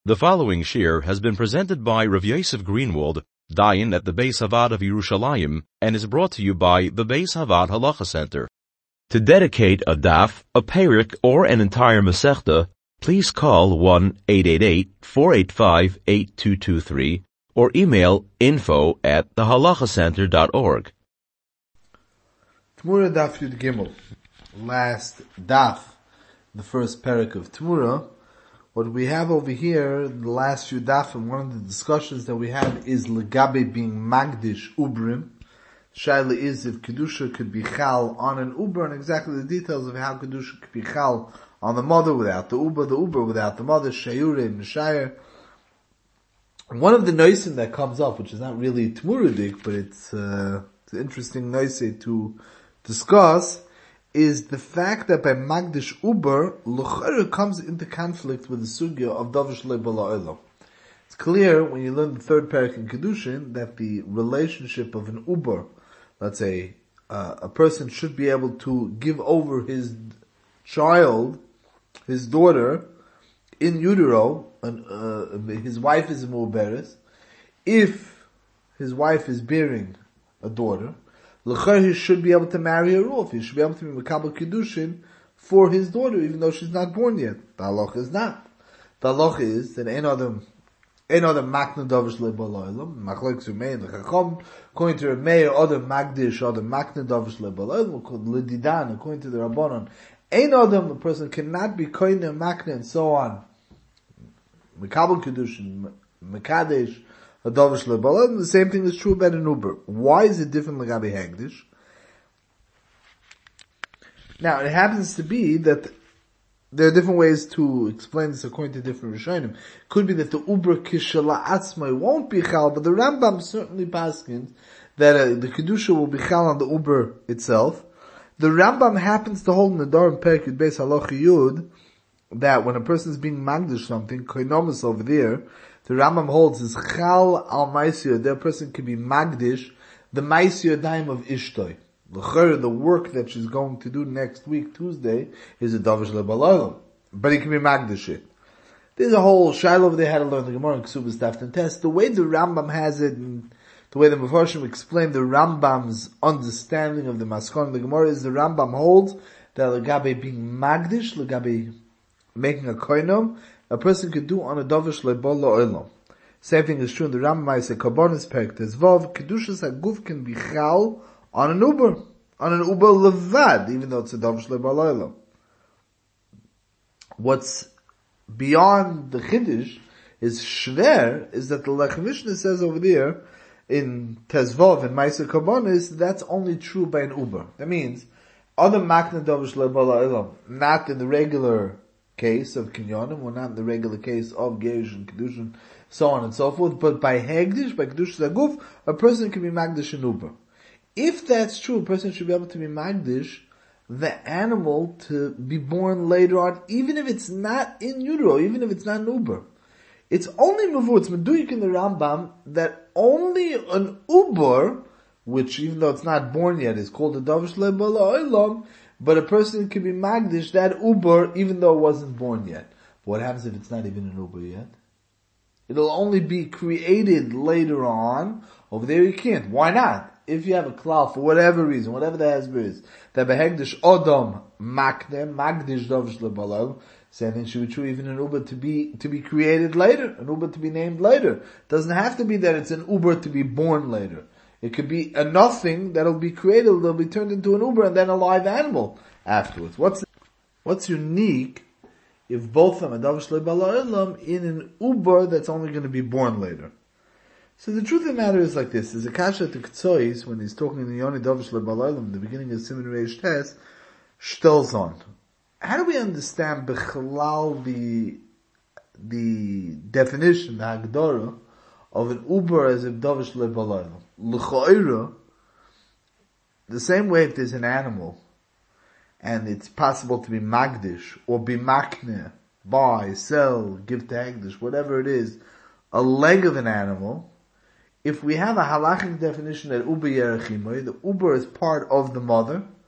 The following shir has been presented by Rav Yosef Greenwald, Dayan at the Beis Havad of Yerushalayim, and is brought to you by the Beis Havad Halacha Center. To dedicate a daf, a perik, or an entire masechta, please call 1-888-485-8223 or email info@thehalachacenter.org. Tmura Daf Yud Gimel. Last daf, the first perik of Tmura. What we have over here, the last few daf, and one of the discussions that we have is Legabe being Magdish Ubrim. Shaila is if Kedusha could be Chal on an Uber, and exactly the details of how Kedusha could be Chal on the mother without the Uber without the mother, Shayure, Mishayir. One of the noisim that comes up, which is not really Tmuradik, but it's an interesting noise to discuss, is the fact that by Magdish Uber, L'chara comes into conflict with the sugya of Davish Le'Bala Olam. It's clear when you learn the third parak in Kedushin that the relationship of an Uber, let's say, a person should be able to give over his child, his daughter, in utero, and his wife is a mu'beres. If his wife is bearing a daughter, l'chayr he should be able to marry her off. He should be able to be mekabel kiddushin for his daughter, even though she's not born yet. The halacha is not. The halacha is that ein adam makna davish le'bala olam. Machlokes Rimei and Chacham. According to Rimei, adam magdish, adam makna davish le'bala olam. L'didan, according to the Rabbanon, ein adam, a person cannot be koine makna and so on. Mekabel kiddushin, mekadesh, Hadavish Lebala, and the same thing is true about an Uber. Why is it different Legabe Hagdish? Now, it happens to be that there are different ways to explain this according to different Rishonim. Could be that the Uber Kishala Atzmai won't be Chal, but the Rambam certainly paskins that the Kedusha will be Chal on the Uber itself. The Rambam happens to hold in the Dorim Perek Yud Beis Halacha Yud that when a person is being Magdish something, Koinomus over there, the Rambam holds is Chal al Maisiyah, that person can be Magdish, the Maisiyah Daim of Ishtoi. The work that she's going to do next week, Tuesday, is a Davish Le'Bala, but he can be Magdish it. There's a whole Shiloh over there how to learn the Gemara in Ksubas Daf and Test. The way the Rambam has it, and the way the Mefarshim explain the Rambam's understanding of the Maskon of the Gemara is the Rambam holds that Legabe being Magdish, Legabe making a koinom, a person could do on a davish le'bala olam. Same thing is true in the Rambam. Say Karbonis Perek Tezvav, Kedushas Haguf can be chal on an Uber levad, even though it's a davish le'bala olam. What's beyond the Chiddush is shver, is that the Lech Mishnah says over there in Tezvav and Ma'aser Karbonis, that's only true by an Uber. That means other makna davish le'bala olam, not in the regular case of kinyonim, or not in the regular case of gerish and kedushin, so on and so forth, but by hegdish, by kedush zaguf, a person can be magdish and uber. If that's true, a person should be able to be magdish the animal to be born later on, even if it's not in utero, even if it's not an uber. It's only mavur, it's meduyik in the Rambam, that only an uber, which even though it's not born yet, is called a davish le'bala olam, but a person can be magdish that Uber even though it wasn't born yet. But what happens if it's not even an Uber yet? It'll only be created later on. Over there you can't. Why not? If you have a klal for whatever reason, whatever the hezbollah is, that behegdish odom makne, magdish davish lebalal, same thing should be true even an Uber to be created later, an Uber to be named later. It doesn't have to be that it's an Uber to be born later. It could be a nothing that'll be created, that'll be turned into an Uber and then a live animal afterwards. What's unique if both of them are davish le'bala olam in an Uber that's only going to be born later? So the truth of the matter is like this. There's a kasha to Ktsois when he's talking in the Yoni davish le'bala olam, the beginning of Siman Reish Tes, shtels on. How do we understand bechalal the definition, the hagdara, of an Uber as a davish le'bala olam? L'cha'ira, the same way if there's an animal, and it's possible to be magdish, or be makne, buy, sell, give to hagdish, whatever it is, a leg of an animal, if we have a halachic definition that uber yerachimoy, the uber is part of the mother,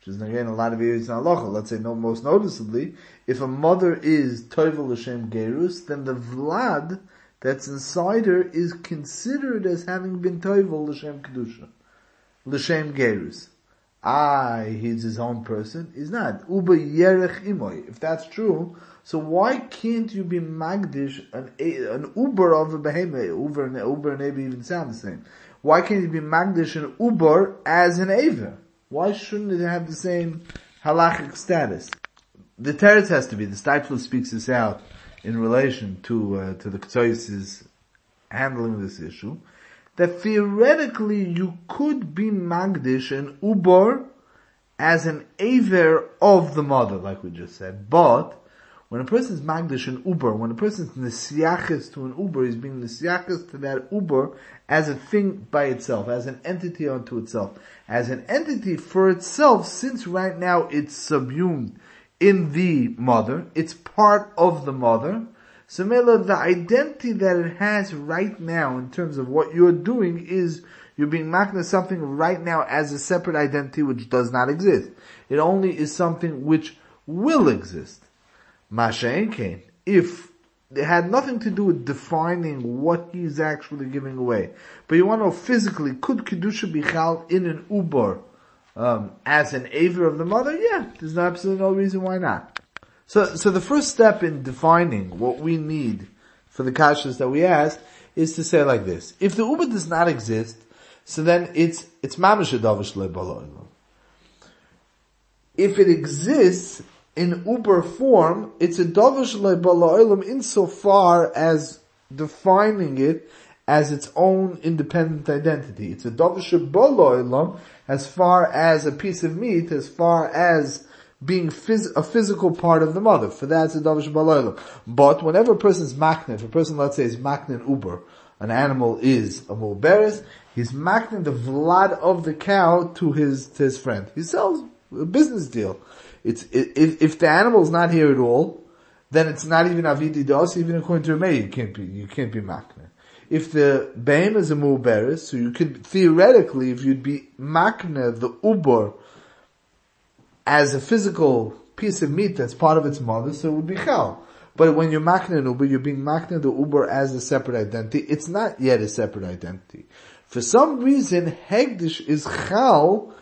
which is again a lot of areas in halacha. Let's say most noticeably, if a mother is toivel l'shem gerus, then the vlad that's inside her is considered as having been toivel l'shem kedusha, l'shem gerus. He's his own person. He's not. Uba yerech imoy. If that's true, so why can't you be magdish an uber of a behemoth? Uber and Aver even sound the same. Why can't you be magdish an uber as an Aver? Why shouldn't it have the same halachic status? The teretz has to be, the Steipler speaks this out in relation to the Ketzoyis' handling this issue, that theoretically you could be magdish an uber as an Aver of the mother, like we just said, but when a person is magdish an uber, when a person is nesiachis to an uber, he's being nesiachis to that uber as a thing by itself, as an entity unto itself, as an entity for itself, since right now it's subsumed in the mother, it's part of the mother. So Mela, the identity that it has right now in terms of what you're doing is you're being magna something right now as a separate identity which does not exist. It only is something which will exist. Masha'en came. If it had nothing to do with defining what he's actually giving away, but you want to know physically, could Kedusha be chal in an uber as an Aver of the mother? Yeah, there's absolutely no reason why not. So the first step in defining what we need for the kashas that we asked is to say like this: if the uber does not exist, so then it's mamish adavish le'bala. If it exists in uber form, it's a davish le'bala insofar as defining it as its own independent identity. It's a davish le'bala as far as a piece of meat, as far as being a physical part of the mother. For that, it's a davish le'bala. But whenever a person is makna, if a person, let's say, is makna in uber, an animal is a mulberes, he's makna the vlad of the cow to his friend. He sells a business deal. If the animal is not here at all, then it's not even avidi dos, even according to Rameh, you can't be makna. If the behem is a mulberes, so you could, theoretically, if you'd be makna the uber as a physical piece of meat that's part of its mother, so it would be chal. But when you're makna an uber, you're being makna the uber as a separate identity. It's not yet a separate identity. For some reason, hegdish is chal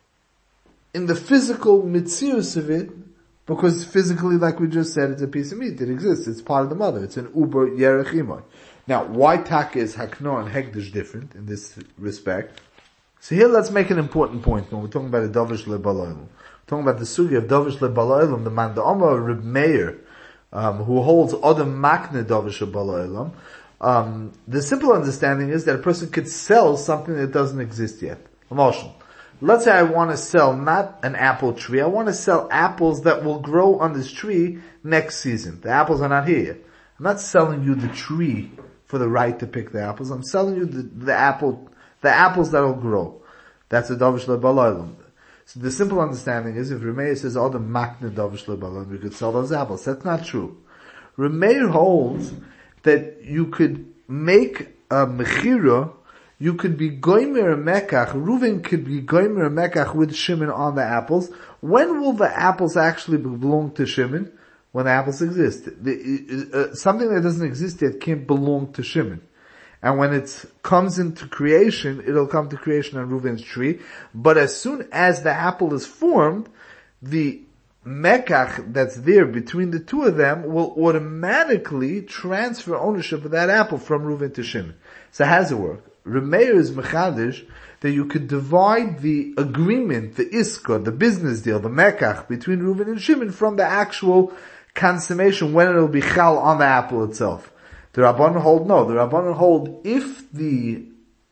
in the physical mitzius of it, because physically, like we just said, it's a piece of meat. It exists. It's part of the mother. It's an uber yerech imoy. Now, why taka is hakno and hegdish different in this respect? So here let's make an important point when we're talking about a davish le'bala. Talking about the sugi of davish le'bala, the man da'ama Reb Meir, who holds Adam Makne Davish Bala Elam. The simple understanding is that a person could sell something that doesn't exist yet. Let's say I want to sell not an apple tree, I want to sell apples that will grow on this tree next season. The apples are not here yet. I'm not selling you the tree for the right to pick the apples, I'm selling you the apples that will grow. That's a Davish Bala Elam. So the simple understanding is, if Rameir says, all the makna davish le'bala, we could sell those apples. That's not true. Rameir holds that you could make a mechira, you could be goymer mekach, Reuven could be goymer mekach with Shimon on the apples. When will the apples actually belong to Shimon? When the apples exist. Something that doesn't exist yet can't belong to Shimon. And when it comes into creation, it'll come to creation on Reuven's tree. But as soon as the apple is formed, the mekach that's there between the two of them will automatically transfer ownership of that apple from Reuven to Shimon. So how does it work? Rameir is mechadish that you could divide the agreement, the iska, the business deal, the mekach between Reuven and Shimon from the actual consummation when it will be chal on the apple itself. The Rabbanan hold no. The Rabbanan hold if the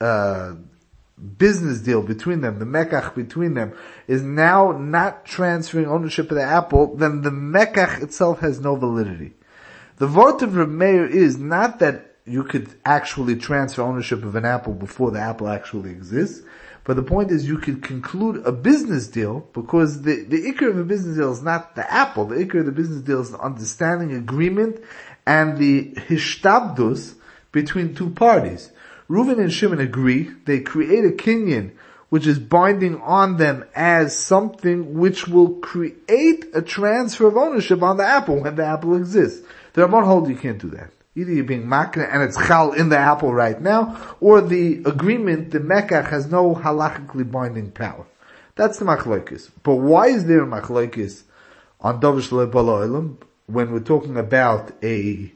business deal between them, the mekach between them, is now not transferring ownership of the apple, then the mekach itself has no validity. The vort of Reb Meir is not that you could actually transfer ownership of an apple before the apple actually exists, but the point is you could conclude a business deal, because the ikar of a business deal is not the apple. The ikar of the business deal is the understanding, agreement, and the hishtabdus between two parties. Reuven and Shimon agree, they create a kinyan which is binding on them as something which will create a transfer of ownership on the apple when the apple exists. The Ramban hold you can't do that. Either you're being makna and it's chal in the apple right now, or the agreement, the mekach, has no halachically binding power. That's the machlokes. But why is there a machlokes on Davish Le'Bala when we're talking about a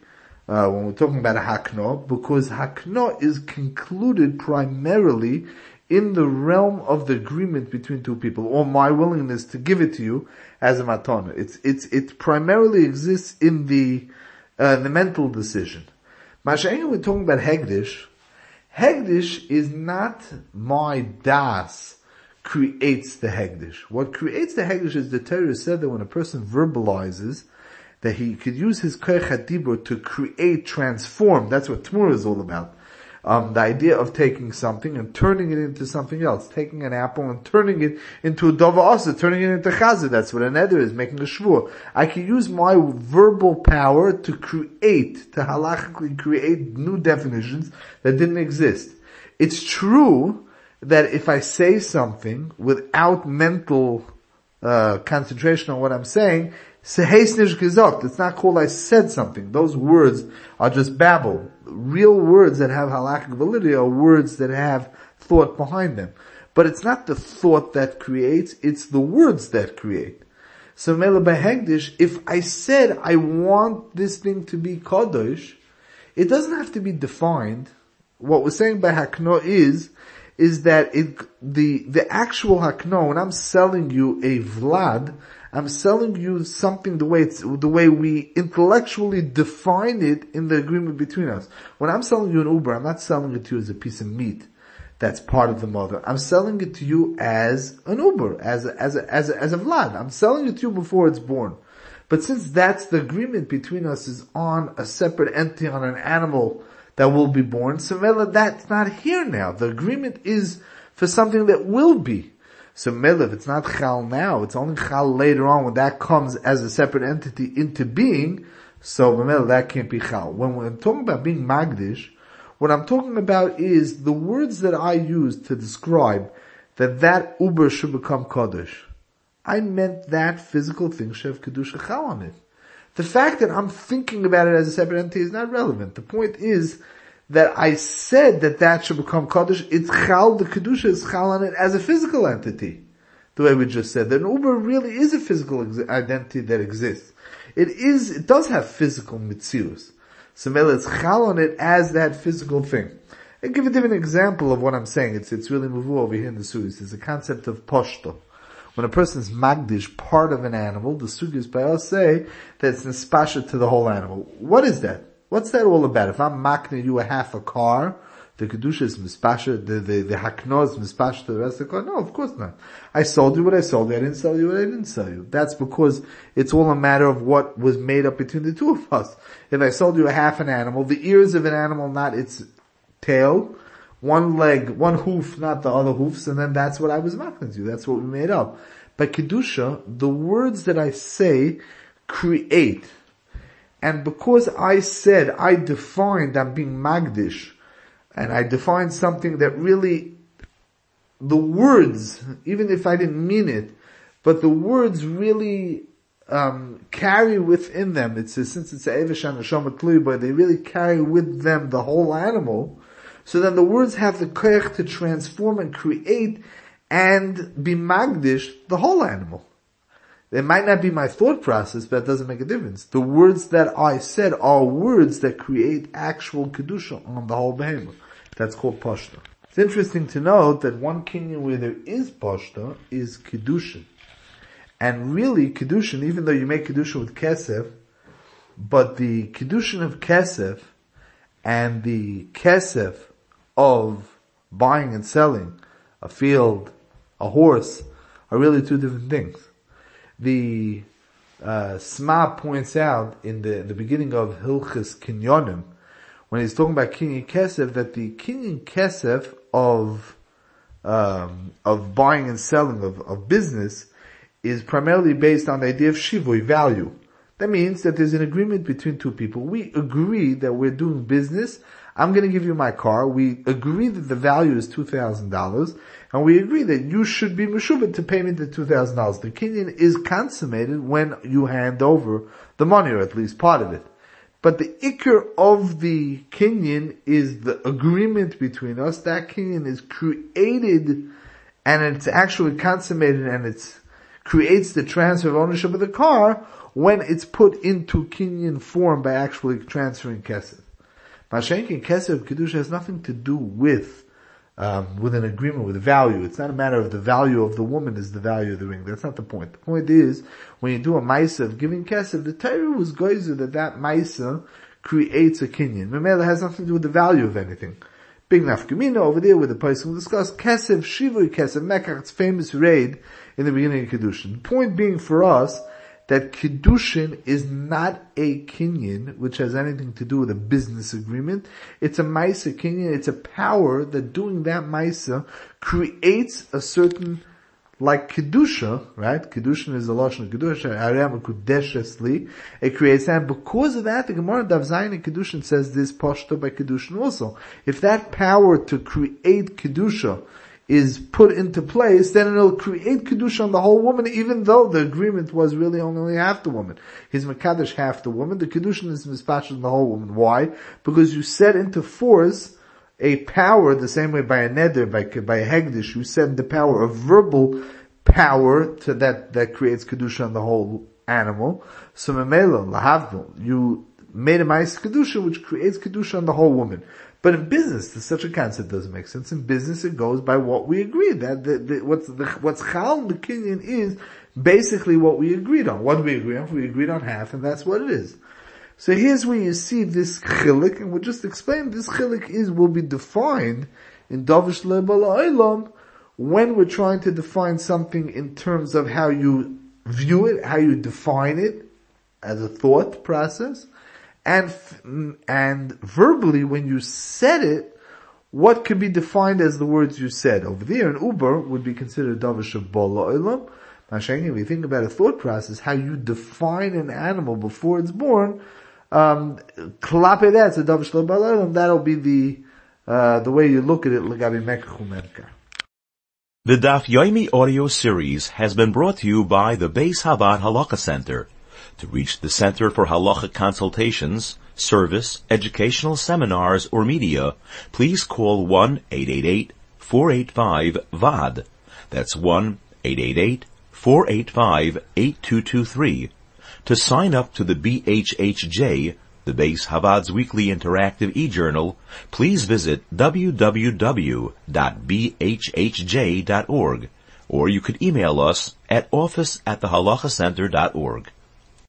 hakno? Because hakno is concluded primarily in the realm of the agreement between two people, or my willingness to give it to you as a matana. It primarily exists in the mental decision. Masha'en, we're talking about hegdish. Hegdish is not my das creates the hegdish. What creates the hegdish is the Torah said that when a person verbalizes, that he could use his koach hadibur to create, transform. That's what Tmura is all about. The idea of taking something and turning it into something else. Taking an apple and turning it into a dova asa, turning it into chazir. That's what an eder is, making a shvur. I can use my verbal power to create, to halachically create new definitions that didn't exist. It's true that if I say something without mental concentration on what I'm saying, it's not called I said something. Those words are just babble. Real words that have halakhic validity are words that have thought behind them. But it's not the thought that creates, it's the words that create. So Mela Behegdish, if I said I want this thing to be Kadosh, it doesn't have to be defined. What we're saying by Hakno is that the actual Hakno, when I'm selling you a Vlad, I'm selling you something the way we intellectually define it in the agreement between us. When I'm selling you an Uber, I'm not selling it to you as a piece of meat that's part of the mother. I'm selling it to you as an Uber, as a Vlad. I'm selling it to you before it's born. But since that's the agreement between us is on a separate entity, on an animal that will be born, so that's not here now. The agreement is for something that will be. So if it's not chal now, it's only chal later on when that comes as a separate entity into being, so that can't be chal. When we're talking about being magdish, what I'm talking about is the words that I use to describe that Uber should become Kodesh. I meant that physical thing should have Kedusha chal on it. The fact that I'm thinking about it as a separate entity is not relevant. The point is that I said that should become Kaddish, it's Chal, the Kedusha is Chal on it as a physical entity. The way we just said. That an Uber really is a physical identity that exists. It does have physical mitzius. So Mela, it's Chal on it as that physical thing. I'll give a different example of what I'm saying. It's really muvu over here in the Sugis. It's a concept of poshto. When a person's magdish, part of an animal, the Sugis by us say that it's nispasha to the whole animal. What is that? What's that all about? If I'm makna you a half a car, the kedusha is mispasha, the hakno is mispasha to the rest of the car? No, of course not. I sold you what I sold you, I didn't sell you what I didn't sell you. That's because it's all a matter of what was made up between the two of us. If I sold you a half an animal, the ears of an animal, not its tail, one leg, one hoof, not the other hoofs, and then that's what I was makna to you. That's what we made up. By kedusha, the words that I say create. And because I said, I defined I'm being magdish, and I defined something that really, the words, even if I didn't mean it, but the words really carry within them, since it's Evish and Neshama Tluba, they really carry with them the whole animal, so then the words have the koach to transform and create and be magdish the whole animal. It might not be my thought process, but it doesn't make a difference. The words that I said are words that create actual kedusha on the whole behemoth. That's called pashta. It's interesting to note that one kinyan where there is pashta is kedushin. And really, kedushin, even though you make kedushin with kesef, but the kedushin of kesef and the kesef of buying and selling a field, a horse, are really two different things. The Sma points out in the beginning of Hilchis Kinyonim, when he's talking about Kinyan Kesef, that the Kinyan Kesef of buying and selling, of business, is primarily based on the idea of shivui, value. That means that there's an agreement between two people. We agree that we're doing business I'm going to give you my car. We agree that the value is $2,000, and we agree that you should be meshubed to pay me the $2,000. The kinyan is consummated when you hand over the money, or at least part of it. But the ikr of the kinyan is the agreement between us. That kinyan is created, and it's actually consummated, and it creates the transfer of ownership of the car when it's put into kinyan form by actually transferring kesef. Mashenkin kesef kedusha has nothing to do with an agreement with value. It's not a matter of the value of the woman is the value of the ring. That's not the point. The point is, when you do a maisa of giving kesef, the Torah was goizer that maisa creates a kinyan. Memela has nothing to do with the value of anything. Big nafkamina over there where the person will discuss kesef, shivui kesef, mekach's famous raid in the beginning of Kedushin. The point being for us, that Kedushin is not a kinyan, which has anything to do with a business agreement. It's a Maisa kinyan. It's a power that doing that Maisa creates a certain, like Kedusha, right? Kedushin is a Lashon of Kedusha. Arem Kudeshes Li. It creates that. Because of that, the Gemara Daf Zayin in Kedushin says this Pashto by Kedushin also. If that power to create Kedusha is put into place, then it'll create Kedusha on the whole woman, even though the agreement was really only half the woman. He's Mekadesh half the woman, the Kedusha is Mispashed on the whole woman. Why? Because you set into force a power, the same way by a neder, by a hegdish, you set the power of verbal power to that creates Kedusha on the whole animal. So Memela, Lahavdil, you made a Ma'is Kedusha, which creates Kedusha on the whole woman. But in business, such a concept doesn't make sense. In business, it goes by what we agreed. What's chal the kinyan is basically what we agreed on. What do we agree on? We agreed on half, and that's what it is. So here's where you see this chilik, and we'll just explain this chilik will be defined in Davish Lebal Olam when we're trying to define something in terms of how you view it, how you define it as a thought process. And verbally, when you said it, what could be defined as the words you said? Over there, an Uber would be considered Davish of Bala Olam. Mashayim, if you think about a thought process, how you define an animal before it's born, klape that's a Davish of Bala Olam, that'll be the way you look at it, L'gabi Mekach U'Memkar. The Daf Yomi audio series has been brought to you by the Beis Havad Halacha Center. To reach the Center for Halacha Consultations, Service, Educational Seminars, or Media, please call 1-888-485-VAD. That's 1-888-485-8223. To sign up to the BHHJ, the Beis Havad's weekly interactive e-journal, please visit www.bhhj.org, or you could email us at office@thehalachacenter.org.